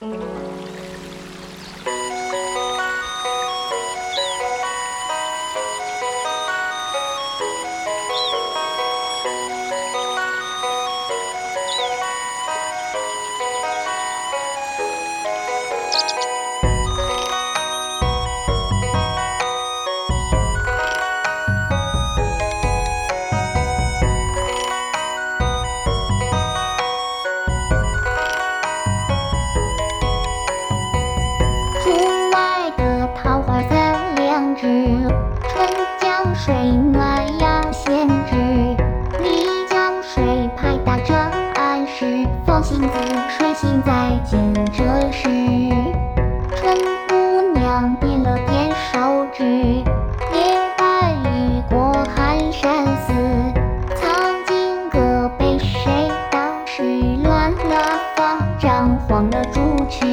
竹外的桃花三两枝，春江水暖阳先知。漓江水拍打着岸石，风信子，水性在见这时。春姑娘点了点手指，夜半雨过寒山寺。藏经阁被谁当时乱了方丈，慌了主持。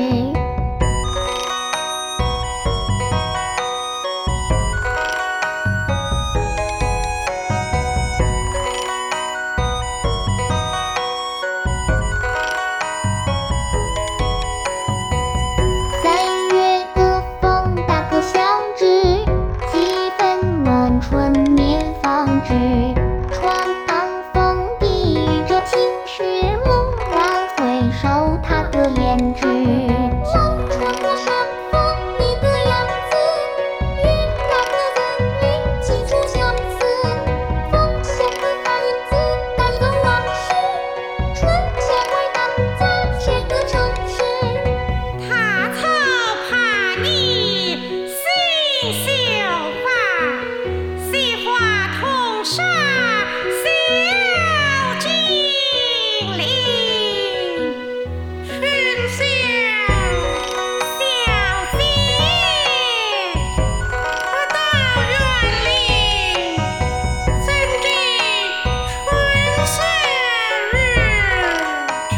春眠方知，窗堂风低语着青石，蓦然回首他的胭脂。望穿过山峰你的样子，云那个子云几处相似。风弦和他云子带走往事，春天回荡在这个城市。 他草怕你心绣发，细花同沙小精灵，春宵小姐到园里，怎知春色日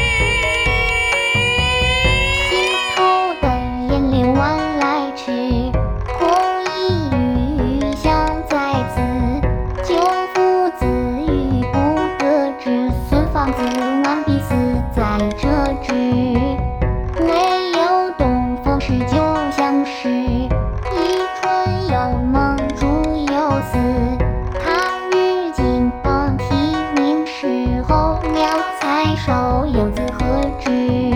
去。 心头的眼泪往来去，空一缕香在此。旧夫子语不得志，孙芳子安必死在这枝。没有东风是旧相识，一春有梦竹有思。唐日金榜题名时候，鸟采收游子何知。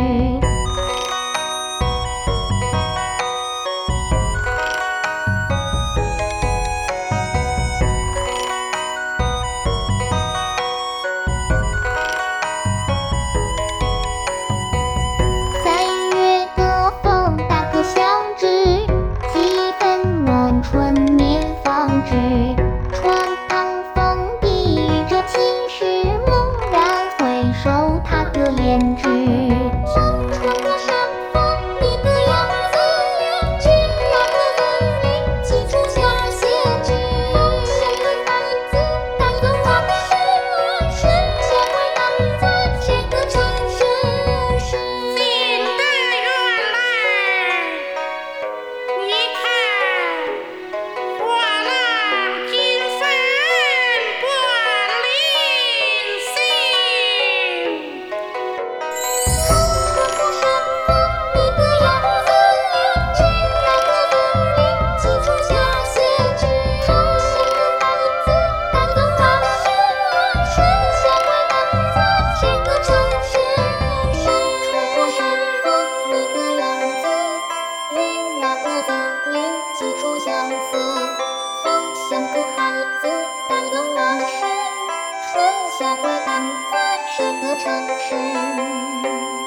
三月的风打个响指，几分暖春眠方知。窗堂风低语着青石，蓦然回首他的胭脂。望穿过山峰你的样子，云那个子云几处相写知。风弦和他云子带走往事，春天回荡在这个城市。 进得园来，你看花郎金粉冠领新。 穿过山峰你的样子，云那个子云几处相写知。风弦和他云子带走往事，春天回荡在这个城市。穿过山峰你的样子，云那个子云几处相似。风弦和他云子带走往事，春天回荡在这个城市。